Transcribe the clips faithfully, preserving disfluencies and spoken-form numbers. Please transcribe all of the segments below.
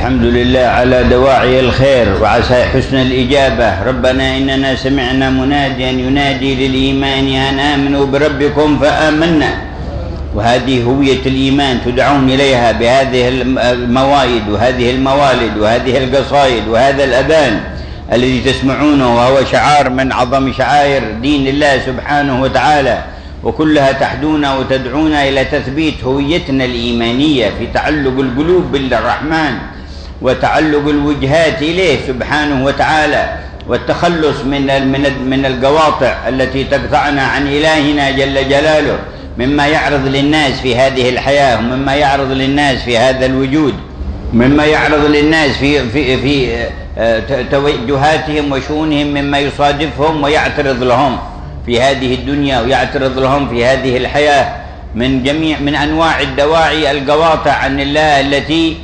الحمد لله على دواعي الخير وعسى حسن الإجابة. ربنا إننا سمعنا مناديا ينادي للإيمان أن آمنوا بربكم فآمنا، وهذه هوية الإيمان تدعون إليها بهذه المواعيد وهذه الموالد وهذه القصائد وهذا الأذان الذي تسمعونه، وهو شعار من أعظم شعائر دين الله سبحانه وتعالى، وكلها تحدونا وتدعونا إلى تثبيت هويتنا الإيمانية في تعلق القلوب بالرحمن وتعلق الوجهات إليه سبحانه وتعالى، والتخلص من من من القواطع التي تقطعنا عن إلهنا جل جلاله، مما يعرض للناس في هذه الحياة، ومما يعرض للناس في هذا الوجود، مما يعرض للناس في في في توجهاتهم وشؤونهم، مما يصادفهم ويعترض لهم في هذه الدنيا ويعترض لهم في هذه الحياة من جميع من أنواع الدواعي القواطع عن الله، التي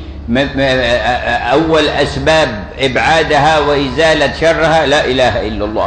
أول أسباب إبعادها وإزالة شرها لا إله إلا الله،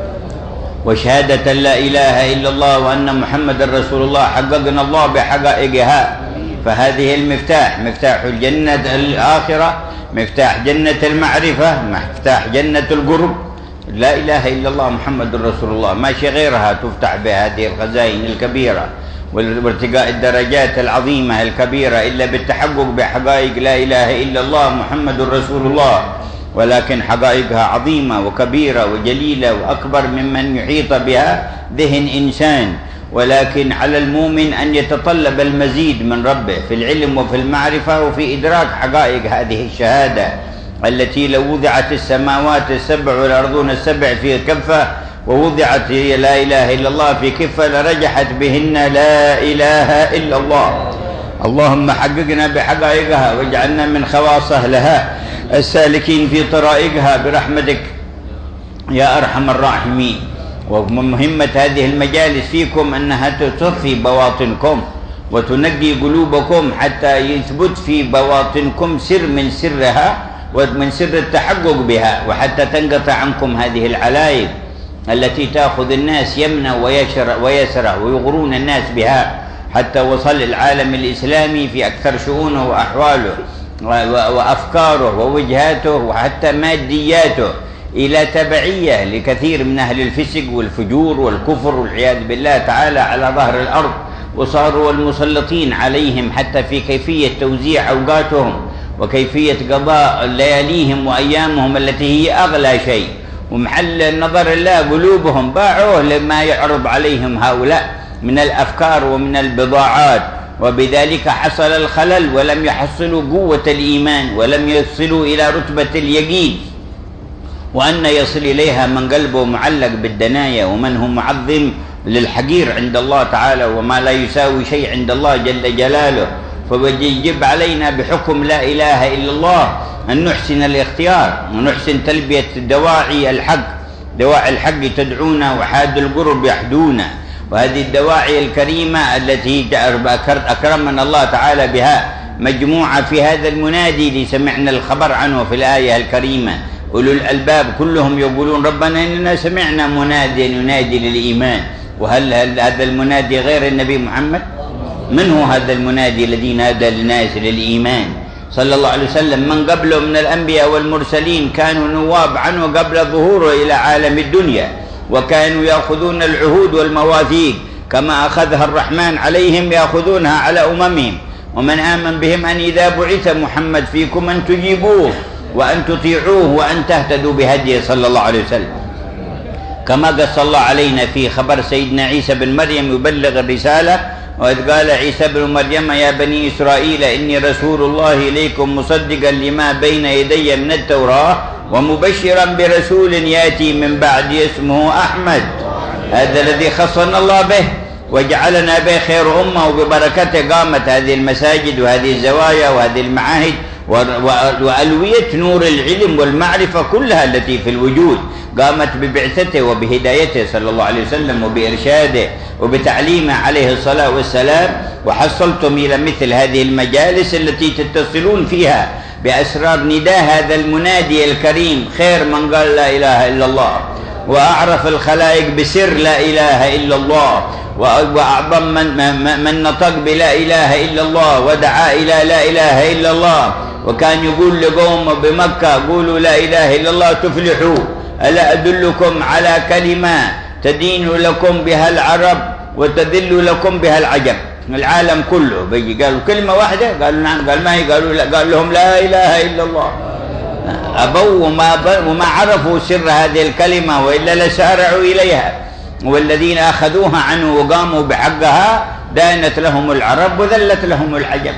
وشهادة لا إله إلا الله وأن محمد رسول الله حققنا الله بحقائقها. فهذه المفتاح، مفتاح الجنة الآخرة، مفتاح جنة المعرفة، مفتاح جنة القرب، لا إله إلا الله محمد رسول الله، ما شيء غيرها تفتح بهذه الخزائن الكبيرة وارتقاء الدرجات العظيمة الكبيرة إلا بالتحقق بحقائق لا إله إلا الله محمد رسول الله. ولكن حقائقها عظيمة وكبيرة وجليلة وأكبر ممن يحيط بها ذهن إنسان، ولكن على المؤمن أن يتطلب المزيد من ربه في العلم وفي المعرفة وفي إدراك حقائق هذه الشهادة، التي لو وضعت السماوات السبع والأرضون السبع في كفة ووضعت هي لا إله إلا الله في كفة لرجحت بهن لا إله إلا الله. اللهم حققنا بحقائقها واجعلنا من خواص أهلها السالكين في طرائقها برحمتك يا أرحم الراحمين. ومهمة هذه المجالس فيكم أنها تصفي بواطنكم وتنقي قلوبكم حتى يثبت في بواطنكم سر من سرها ومن سر التحقق بها، وحتى تنقطع عنكم هذه العلايب التي تأخذ الناس يمنى ويسرى ويغرون الناس بها، حتى وصل العالم الإسلامي في أكثر شؤونه وأحواله وأفكاره ووجهاته وحتى مادياته إلى تبعية لكثير من أهل الفسق والفجور والكفر والعياذ بالله تعالى على ظهر الأرض، وصاروا المسلطين عليهم حتى في كيفية توزيع أوقاتهم وكيفية قضاء لياليهم وأيامهم التي هي أغلى شيء، ومحل نظر الله قلوبهم باعوه لما يعرض عليهم هؤلاء من الأفكار ومن البضاعات، وبذلك حصل الخلل ولم يحصلوا قوة الإيمان ولم يصلوا إلى رتبة اليقين، وأن يصل إليها من قلبه معلق بالدنايا ومن هو معظم للحقير عند الله تعالى وما لا يساوي شيء عند الله جل جلاله. فيجب علينا بحكم لا إله إلا الله أن نحسن الاختيار ونحسن تلبية دواعي الحق. دواعي الحق تدعونا وحاد القرب يحدونا، وهذه الدواعي الكريمة التي أكرمنا الله تعالى بها مجموعة في هذا المنادي اللي سمعنا الخبر عنه في الآية الكريمة. أولو الألباب كلهم يقولون ربنا إننا سمعنا مناديا ينادي للإيمان. وهل هذا المنادي غير النبي محمد؟ من هو هذا المنادي الذي نادى للناس للإيمان؟ صلى الله عليه وسلم. من قبله من الأنبياء والمرسلين كانوا نواب عنه قبل ظهوره إلى عالم الدنيا، وكانوا يأخذون العهود والمواثيق كما أخذها الرحمن عليهم يأخذونها على أممهم. ومن آمن بهم أن إذا بعث محمد فيكم أن تجيبوه وأن تطيعوه وأن تهتدوا بهديه صلى الله عليه وسلم، كما قص الله علينا في خبر سيدنا عيسى بن مريم يبلغ الرسالة، وإذ قال عيسى بن مريم يا بني إسرائيل إني رسول الله إليكم مصدقا لما بين يدي من التوراة ومبشرا برسول يأتي من بعد اسمه أحمد. هذا الذي خصنا الله به وجعلنا به خير أمة، وببركته قامت هذه المساجد وهذه الزوايا وهذه المعاهد وألوية نور العلم والمعرفة كلها التي في الوجود قامت ببعثته وبهدايته صلى الله عليه وسلم وبإرشاده وبتعليمه عليه الصلاة والسلام. وحصلتم إلى مثل هذه المجالس التي تتصلون فيها بأسرار نداء هذا المنادي الكريم، خير من قال لا إله إلا الله وأعرف الخلائق بسر لا إله إلا الله، وأعظم من, من نطق بلا إله إلا الله ودعا إلى لا إله إلا الله وكان يقول لقوم بمكة قولوا لا إله إلا الله تفلحوا، ألا أدلكم على كلمة تدين لكم بها العرب وتذل لكم بها العجم. العالم كله بيجي قالوا كلمة واحدة، قالوا نعم، قال ما هي، قالوا لا، قال لهم لا إله إلا الله. أبوا وما, وما عرفوا سر هذه الكلمة وإلا لسارعوا إليها، والذين أخذوها عنه وقاموا بحقها دانت لهم العرب وذلت لهم العجم.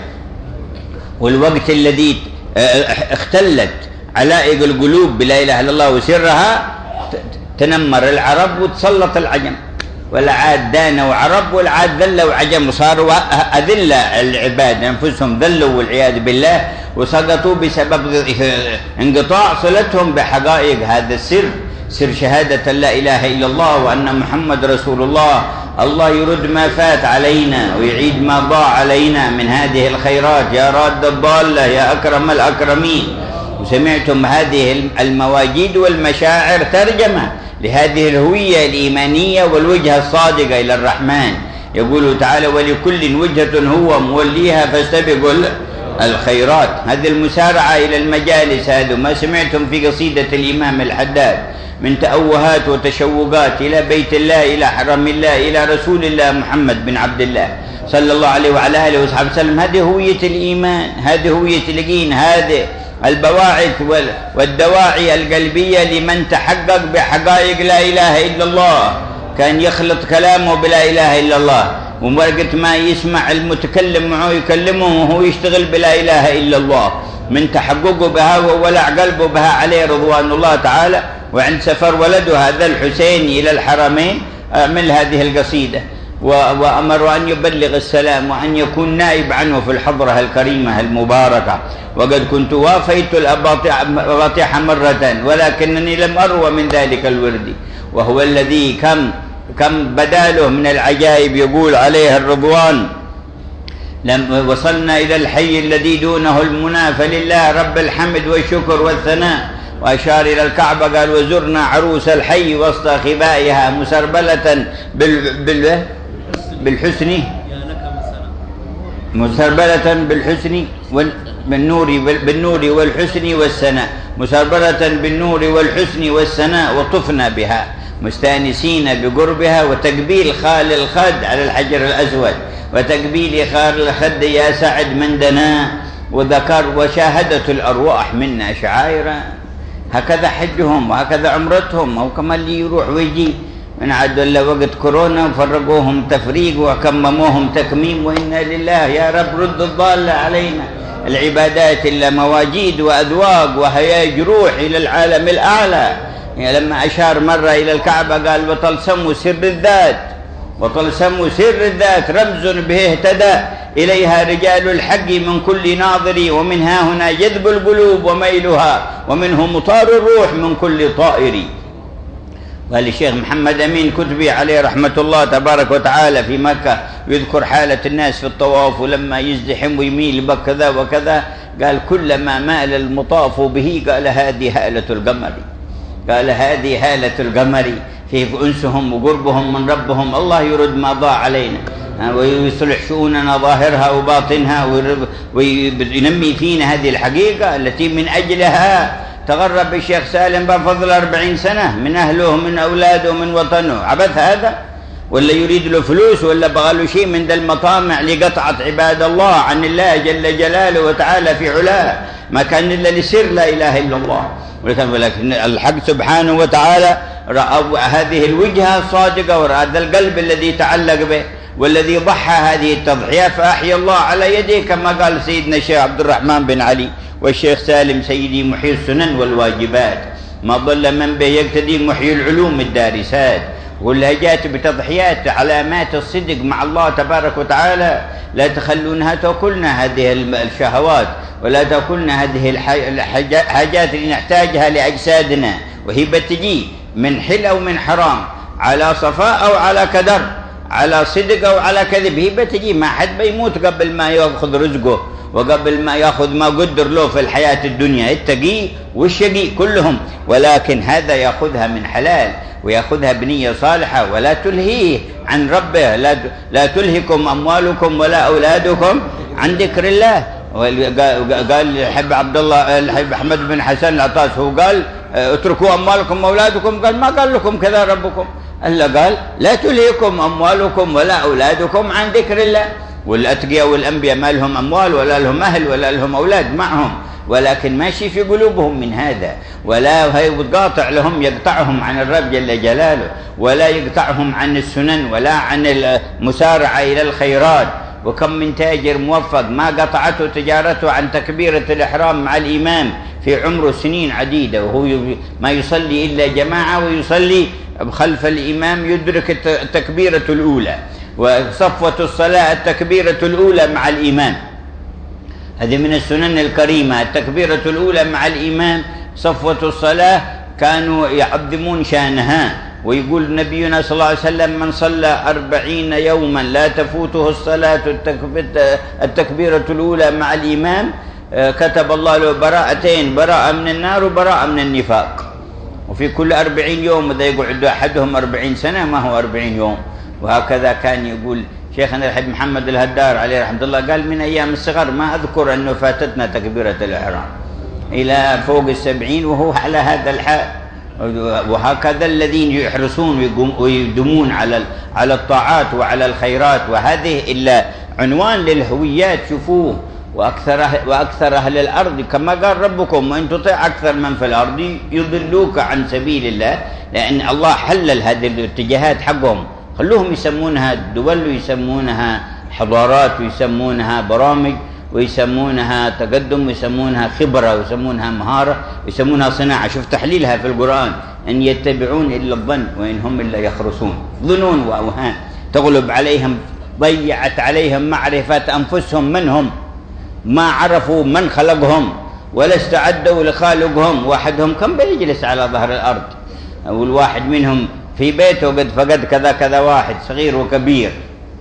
والوقت الذي اختلت علائق القلوب بلا إله إلا الله وسرها تنمر العرب وتسلط العجم، ولا عاد دانوا عرب ولا عاد ذلوا عجم، وصاروا أذل العباد أنفسهم، ذلوا والعياذ بالله وسقطوا بسبب انقطاع صلتهم بحقائق هذا السر، سر شهادة لا إله إلا الله وأن محمد رسول الله. الله يرد ما فات علينا ويعيد ما ضاع علينا من هذه الخيرات يا راد الضالة يا أكرم الأكرمين. وسمعتم هذه المواجيد والمشاعر ترجمة لهذه الهوية الإيمانية والوجهة الصادقة إلى الرحمن. يقول تعالى ولكل وجهة هو موليها فاستبقوا الخيرات. هذه المسارعة إلى المجالس، هذا ما سمعتم في قصيدة الإمام الحداد من تأوهات وتشوقات إلى بيت الله، إلى حرم الله، إلى رسول الله محمد بن عبد الله صلى الله عليه وعلى آله وصحبه وسلم. هذه هوية الإيمان، هذه هوية اليقين، هذه البواعث والدواعي القلبية لمن تحقق بحقائق لا إله إلا الله. كان يخلط كلامه بلا إله إلا الله، ووقت ما يسمع المتكلم معه يكلمه وهو يشتغل بلا إله إلا الله من تحققه بها وولع قلبه بها عليه رضوان الله تعالى. وعند سفر ولده هذا الحسين إلى الحرمين أعمل هذه القصيدة، وأمر أن يبلغ السلام وأن يكون نائب عنه في الحضرة الكريمة المباركة. وقد كنت وافيت الأباطح مرة ولكنني لم أروى من ذلك الورد، وهو الذي كم كم بداله من العجائب. يقول عليه الرضوان لم وصلنا إلى الحي الذي دونه المنى فلله رب الحمد والشكر والثناء. وأشار إلى الكعبة قال وزرنا عروس الحي وسط خبائها مسربلة بال بال بالحسن مسربلة بالحسن بالنور بالنور والحسن والسناء، مسربلة بالنور والحسن والسناء. وطفنا بها مستانسين بقربها، وتقبيل خال الخد على الحجر الأسود، وتقبيل خال الخد يا سعد من دنا، وذكر وشاهدة الأرواح منا شعائر. هكذا حجهم وهكذا عمرتهم، أو كما اللي يروح ويجي من عاد إلا وقت كورونا وفرقوهم تفريق وكمموهم تكميم. وإنا لله يا رب رد الضالة علينا. العبادات إلا مواجيد وأذواق وهي جروح إلى العالم الأعلى. يعني لما أشار مرة إلى الكعبة قال وطلسم سر الذات، وطلسم سر الذات رمز به اهتدى إليها رجال الحق من كل ناظر، ومنها هنا جذب القلوب وميلها، ومنه مطار الروح من كل طائر. قال الشيخ محمد أمين كتبي عليه رحمة الله تبارك وتعالى في مكة يذكر حالة الناس في الطواف، ولما يزدحم ويميل بكذا وكذا قال كلما مال المطاف به قال هذه هالة القمر، قال هذه هالة القمر في أنسهم وقربهم من ربهم. الله يرد ما ضاع علينا ويصلح شؤوننا ظاهرها وباطنها، وينمي فينا هذه الحقيقة التي من أجلها تغرب الشيخ سالم بفضل أربعين سنة من أهله من أولاده من وطنه. عبث هذا؟ ولا يريد له فلوس ولا بغى له شيء من ذا المطامع لقطعة عباد الله عن الله جل جلاله وتعالى في علاه؟ ما كان إلا لسر لا إله إلا الله. ولكن الحق سبحانه وتعالى رأى هذه الوجهة الصادقة ورأى هذا القلب الذي تعلق به والذي ضحى هذه التضحية فأحيا الله على يديه، كما قال سيدنا الشيخ عبد الرحمن بن علي والشيخ سالم سيدي محيي السنن والواجبات. ما ضل من به يقتدي محيي العلوم الدارسات. واللهجات بتضحيات علامات الصدق مع الله تبارك وتعالى. لا تخلونها تأكلنا هذه الشهوات، ولا تأكلنا هذه الحاجات اللي نحتاجها لأجسادنا، وهي بتجي من حل أو من حرام، على صفاء أو على كدر، على صدق أو على كذب. هي بتجي، ما حد بيموت قبل ما يأخذ رزقه وقبل ما يأخذ ما قدر له في الحياة الدنيا، التقي والشقي كلهم. ولكن هذا يأخذها من حلال ويأخذها بنية صالحة، ولا تلهيه عن ربه. لا لا تلهكم أموالكم ولا أولادكم عن ذكر الله. قال الحب عبد الله الحب أحمد بن حسن العطاس، هو قال اتركوا أموالكم وأولادكم، قال ما قال لكم كذا ربكم، إلا قال لا تلهكم أموالكم ولا أولادكم عن ذكر الله. والأتقياء والأنبياء ما لهم أموال ولا لهم أهل ولا لهم أولاد معهم، ولكن ماشي في قلوبهم من هذا، ولا هي قاطع لهم يقطعهم عن الرب جل جلاله، ولا يقطعهم عن السنن ولا عن المسارعة إلى الخيرات. وكم من تاجر موفق ما قطعته تجارته عن تكبيرة الإحرام مع الإمام في عمره سنين عديدة، وهو ما يصلي إلا جماعة ويصلي خلف الإمام يدرك التكبيرة الأولى، وصفوة الصلاة التكبيرة الأولى مع الإمام. هذه من السنن الكريمة، التكبيرة الأولى مع الإمام. صفوة الصلاة كانوا يعظمون شانها، ويقول نبينا صلى الله عليه وسلم من صلى أربعين يوما لا تفوته الصلاة التكبيرة الأولى مع الإمام كتب الله له براءتين، براءة من النار وبراءة من النفاق. وفي كل أربعين يوم إذا يقعد أحدهم أربعين سنة ما هو أربعين يوم. وهكذا كان يقول شيخنا الحبيب محمد الهدار عليه رحمة الله، قال من أيام الصغر ما أذكر أنه فاتتنا تكبيرة الإحرام إلى فوق السبعين وهو على هذا الحال. وهكذا الذين يحرصون ويدمون على على الطاعات وعلى الخيرات، وهذه إلا عنوان للهويات. شوفوه، وأكثر وأكثر أهل الأرض كما قال ربكم وإن تطع أكثر من في الأرض يضلوك عن سبيل الله، لأن الله حلل هذه الاتجاهات حقهم. خلوهم يسمونها دول ويسمونها حضارات ويسمونها برامج ويسمونها تقدم ويسمونها خبرة ويسمونها مهارة ويسمونها صناعة. شوف تحليلها في القرآن، إن يتبعون إلا الظن وإن هم إلا يخرصون. ظنون وأوهام تغلب عليهم، ضيعت عليهم معرفة أنفسهم منهم، ما عرفوا من خلقهم ولا استعدوا لخالقهم. واحدهم كم بيجلس على ظهر الأرض، والواحد منهم في بيته قد فقد كذا كذا واحد صغير وكبير.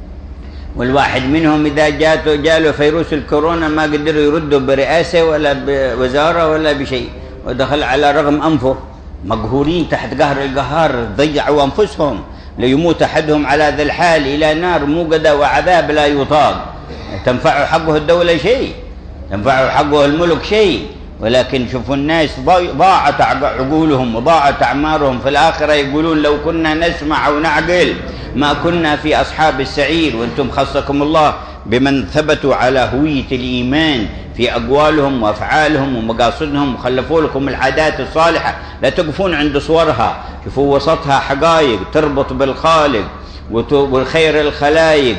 والواحد منهم إذا جاته جاله فيروس الكورونا ما قدروا يردوا برئاسة ولا بوزارة ولا بشيء، ودخل على رغم أنفه مقهورين تحت قهر القهار، ضيعوا أنفسهم ليموت أحدهم على ذا الحال إلى نار موقدة وعذاب لا يطاق. تنفع حقه الدولة شيء، تنفع حقه الملك شيء، ولكن شوفوا الناس ضاعت عقولهم وضاعت أعمارهم. في الآخرة يقولون لو كنا نسمع أو نعقل ما كنا في أصحاب السعير. وأنتم خصكم الله بمن ثبتوا على هوية الإيمان في أقوالهم وأفعالهم ومقاصدهم، وخلفوا لكم العادات الصالحة لا تقفون عند صورها. شوفوا وسطها حقائق تربط بالخالق والخير الخلايق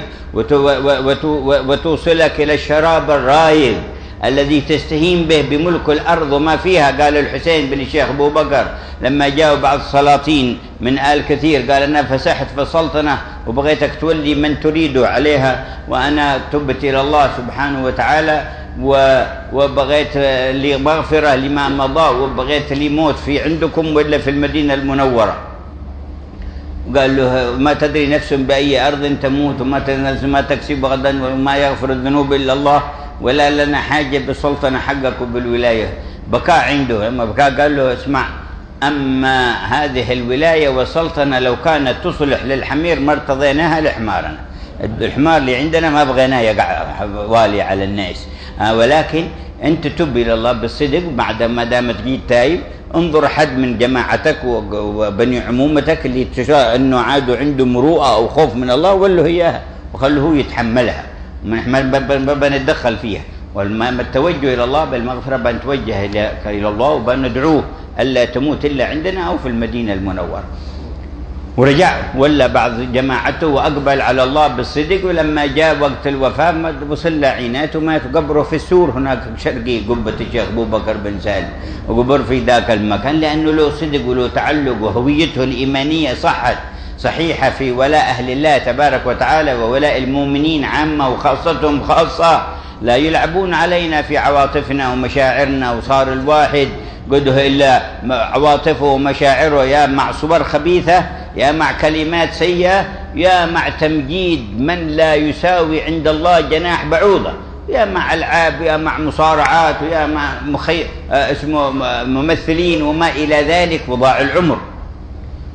وتوصلك إلى الشراب الرايق الذي تستهين به بملك الأرض وما فيها. قال الحسين بن الشيخ أبو بكر لما جاءوا بعض السلاطين من آل كثير، قال أنا فسحت في السلطنة وبغيتك تولي من تريد عليها، وأنا تبت إلى الله سبحانه وتعالى وبغيت لي مغفرة لما مضى، وبغيت لي موت في عندكم ولا في المدينة المنورة. قال له ما تدري نفس بأي أرض تموت، وما تدري نفس ما تكسب غدا، وما يغفر الذنوب إلا الله، ولا لنا حاجة بالسلطنة حقك وبالولاية. بكاء عنده، لما بكاء قال له اسمع، أما هذه الولاية والسلطنة لو كانت تصلح للحمير ما ارتضيناها لحمارنا. الحمار اللي عندنا ما بغيناه يقع والي على الناس، ولكن أنت تب إلى الله بالصدق. بعد ما دامت جيت تايب، انظر حد من جماعتك وبني عمومتك اللي تشاء أنه عادوا عنده مروءة أو خوف من الله، وله إياها وخله هو يتحملها، ما بنتدخل فيها. والما التوجه إلى الله بالمغفرة بنتوجه إلى الله وبندعوه ألا تموت إلا عندنا أو في المدينة المنورة. ورجع ولا بعض جماعته وأقبل على الله بالصدق. ولما جاء وقت الوفاة وصل عيناته ومات، قبره في السور هناك شرقي قبة الشيخ أبو بكر بن سالم، وقبر في ذاك المكان لأنه له صدق وله تعلق، وهويته الإيمانية صحت صحيحة في ولاء أهل الله تبارك وتعالى وولاء المؤمنين عامة وخاصتهم خاصة. لا يلعبون علينا في عواطفنا ومشاعرنا، وصار الواحد قده إلا عواطفه ومشاعره يا مع صور خبيثة، يا مع كلمات سيئة، يا مع تمجيد من لا يساوي عند الله جناح بعوضة، يا مع ألعاب، يا مع مصارعات، ويا مع مخي... اسمه ممثلين وما إلى ذلك، وضاع العمر.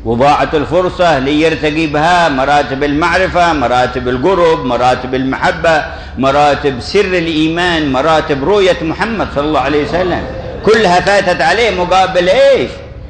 وضاعت الفرصة ليرتقي بها مراتب المعرفة، مراتب القرب، مراتب المحبة، مراتب سر الإيمان، مراتب رؤية محمد صلى الله عليه وسلم، كلها فاتت عليه مقابل إيش؟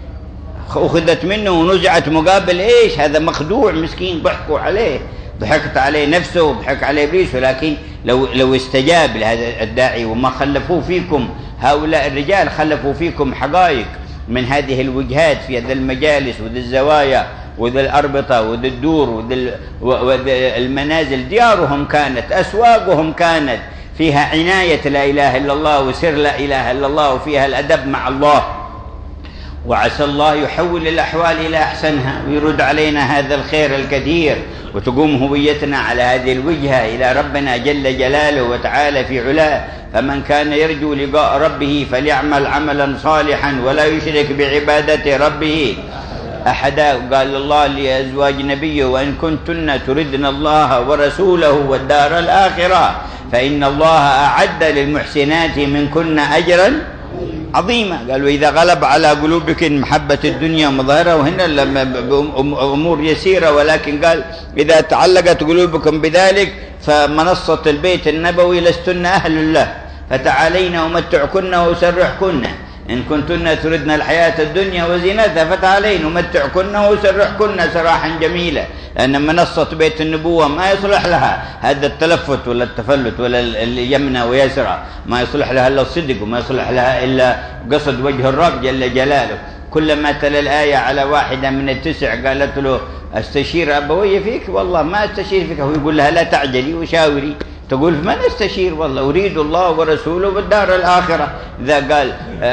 أخذت منه ونزعت مقابل إيش؟ هذا مخدوع مسكين، ضحكوا عليه، ضحكت عليه نفسه وضحك عليه إبليس. ولكن لو لو استجاب لهذا الداعي وما خلفوه فيكم هؤلاء الرجال، خلفوا فيكم حقائق من هذه الوجهات في هذه المجالس وذي الزوايا وذي الأربطة وذي الدور وذي المنازل، ديارهم كانت، أسواقهم كانت فيها عناية لا إله إلا الله وسر لا إله إلا الله، وفيها الأدب مع الله. وعسى الله يحول الأحوال إلى أحسنها ويرد علينا هذا الخير الكثير، وتقوم هويتنا على هذه الوجهة إلى ربنا جل جلاله وتعالى في علاه. فمن كان يرجو لقاء ربه فليعمل عملا صالحا ولا يشرك بعبادة ربه أحدا. قال الله لأزواج نبيه: وإن كنتن تردن الله ورسوله والدار الآخرة فإن الله أعد للمحسنات منكن أجرا عظيمة. قالوا: إذا غلب على قلوبك محبة الدنيا ومظاهرها، وهنا أمور يسيرة، ولكن قال: إذا تعلقت قلوبكم بذلك فمنصة البيت النبوي لستن أهل له، فتعالين أمتعكن وأسرحكن، إن كنتن تردن الحياة الدنيا وزينتها فتعالين أمتعكن وأسرحكن سراحا جميلا. لأن منصة بيت النبوة ما يصلح لها هذا التلفت ولا التفلت ولا اليمنى ويسرى، ما يصلح لها إلا الصدق، وما يصلح لها إلا قصد وجه الرب جل جلاله. كلما تلا الآية على واحدة من التسع قالت له: أستشير أبوي فيك؟ والله ما أستشير فيك. هو يقول لها: لا تعجلي وشاوري. تقول: من أستشير؟ والله أريد الله ورسوله والدار الآخرة. إذا قال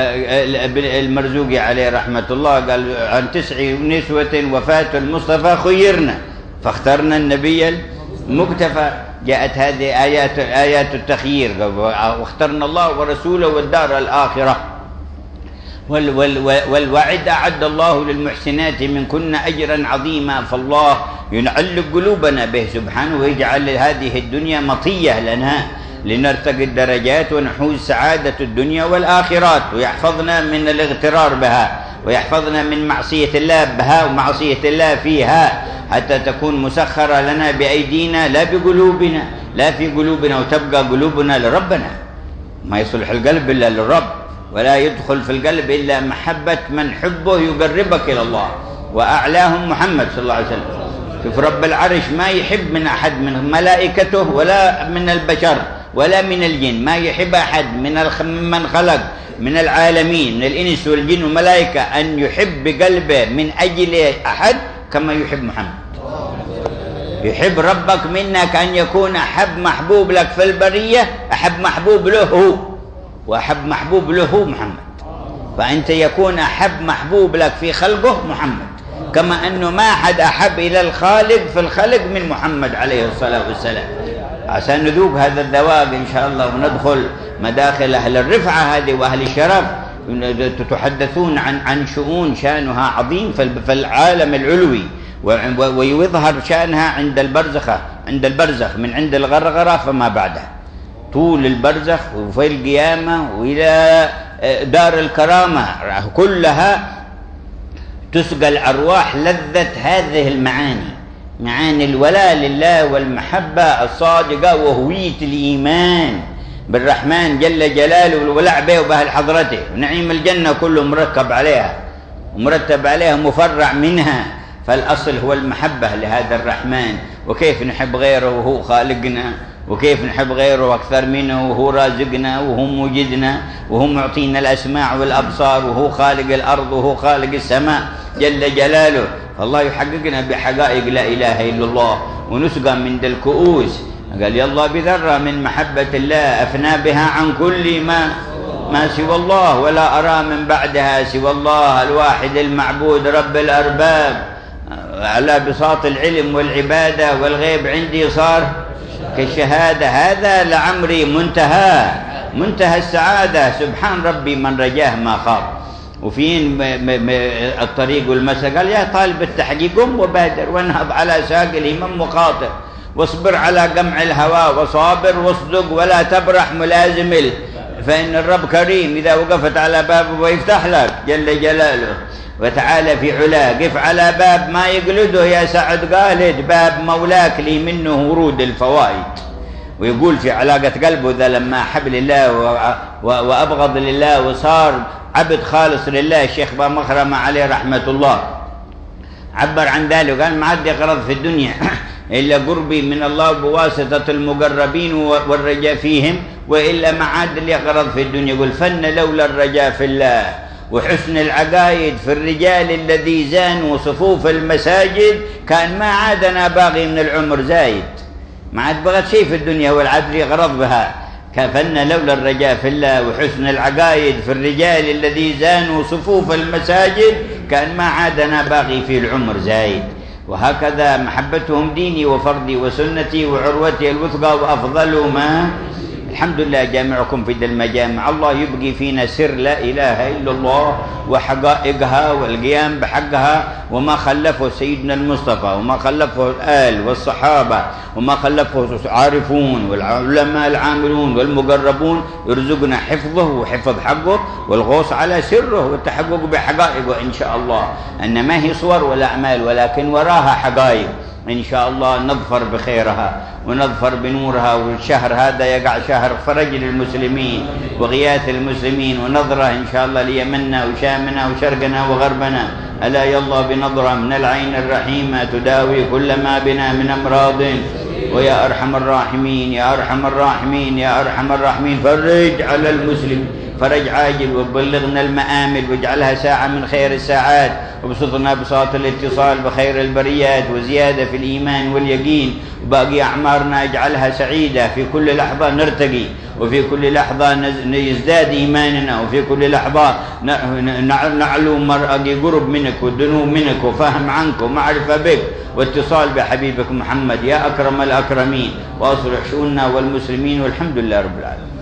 المرزوقي عليه رحمة الله قال: عن تسع نسوة وفاة المصطفى خيرنا فاخترنا النبي المقتفى. جاءت هذه آيات آيات التخيير، واخترنا الله ورسوله والدار الآخرة. والوعد أعد الله للمحسنات منكن أجرا عظيما. فالله ينعلق قلوبنا به سبحانه، ويجعل هذه الدنيا مطية لنا لنرتقي الدرجات ونحوز سعادة الدنيا والآخرات، ويحفظنا من الاغترار بها، ويحفظنا من معصية الله بها ومعصية الله فيها، حتى تكون مسخرة لنا بأيدينا لا بقلوبنا، لا في قلوبنا، وتبقى قلوبنا لربنا. ما يصلح القلب إلا للرب، ولا يدخل في القلب إلا محبة من حبه يقربك إلى الله، وأعلاهم محمد صلى الله عليه وسلم. شوف رب العرش ما يحب من أحد من ملائكته ولا من البشر ولا من الجن، ما يحب أحد من من خلق من العالمين من الإنس والجن والملائكة أن يحب بقلبه من أجل أحد كما يحب محمد. يحب ربك منك أن يكون أحب محبوب لك في البرية أحب محبوب له هو، وأحب محبوب له هو محمد. فأنت يكون أحب محبوب لك في خلقه محمد، كما أنه ما أحد أحب إلى الخالق في الخلق من محمد عليه الصلاة والسلام. عشان نذوق هذا الذواق إن شاء الله، وندخل مداخل أهل الرفعة هذه وأهل الشرف، تتحدثون عن عن شؤون شأنها عظيم في العالم العلوي، ويظهر شأنها عند البرزخة، عند البرزخ، من عند الغرغرة فما بعدها، طول البرزخ وفي القيامة وإلى دار الكرامة، كلها تسقى الأرواح لذة هذه المعاني، معاني الولاء لله والمحبة الصادقة وهوية الإيمان بالرحمن جل جلاله والولاء به وبأهل حضرته، ونعيم الجنة كله مركب عليها ومرتب عليها مفرع منها. فالأصل هو المحبة لهذا الرحمن، وكيف نحب غيره وهو خالقنا، وكيف نحب غيره أكثر منه وهو رازقنا وهو موجدنا وهو معطينا الأسماع والأبصار وهو خالق الأرض وهو خالق السماء جل جلاله. فالله يحققنا بحقائق لا إله إلا الله، ونسقى من ذا الكؤوس. قال: يلا بذرة من محبة الله أفنى بها عن كل ما ما سوى الله، ولا أرى من بعدها سوى الله الواحد المعبود رب الأرباب، على بساط العلم والعبادة، والغيب عندي صار كالشهادة، هذا لعمري منتهى منتهى السعادة. سبحان ربي من رجاه ما خاب. وفين الطريق والمسا؟ قال: يا طالب التحقيق قم وبادر وانهض على ساق الهمم وخاطر، واصبر على قمع الهوى، وصابر واصدق ولا تبرح ملازم له، فإن الرب كريم إذا وقفت على بابه ويفتح لك جل جلاله. وتعالى في علاه. قف على باب ما يقلده يا سعد قالد، باب مولاك لي منه ورود الفوائد. ويقول في علاقة قلبه ذا لما أحب لله وأبغض لله وصار عبد خالص لله، الشيخ بامخرمة عليه رحمة الله عبر عن ذلك وقال ما عاد غرض في الدنيا إلا قربي من الله بواسطة المقربين والرجاء فيهم، وإلا ما عاد لي غرض في الدنيا. يقول فن لولا الرجاء في الله وحسن العقائد في الرجال الذي زانوا صفوف المساجد كان ما عادنا باغي من العمر زايد. ما عاد بغت شيء في الدنيا والعاد لي غرض بها. كفن لولا الرجاء في الله وحسن العقائد في الرجال الذي زانوا صفوف المساجد كان ما عادنا باغي في العمر زايد. وهكذا محبتهم ديني وفردي وسنتي وعروتي الوثقى وأفضلهما. الحمد لله جامعكم في ذا المجامع. الله يبقي فينا سر لا إله إلا الله وحقائقها والقيام بحقها، وما خلفه سيدنا المصطفى وما خلفه الآل والصحابة وما خلفه العارفون والعلماء العاملون والمقربون. يرزقنا حفظه وحفظ حقه والغوص على سره والتحقق بحقائقه إن شاء الله. أن ما هي صور ولا أعمال ولكن وراها حقائق إن شاء الله نظفر بخيرها ونظفر بنورها. والشهر هذا يقع شهر فرج للمسلمين وغياث المسلمين ونظرة إن شاء الله ليمننا وشامنا وشرقنا وغربنا. ألا يلا بنظرة من العين الرحيمة تداوي كل ما بنا من أمراض. ويا أرحم الراحمين يا أرحم الراحمين يا أرحم الراحمين فرج على المسلم فرج عاجل وبلغنا المآمل واجعلها ساعة من خير الساعات، وبسطنا بساط الاتصال بخير البريات وزيادة في الإيمان واليقين، وباقي أعمارنا اجعلها سعيدة. في كل لحظة نرتقي وفي كل لحظة يزداد إيماننا وفي كل لحظة نعلو مرأي قرب منك والدنو منك وفهم عنك ومعرفة بك واتصال بحبيبك محمد يا أكرم الأكرمين. وأصلح شؤوننا والمسلمين والحمد لله رب العالمين.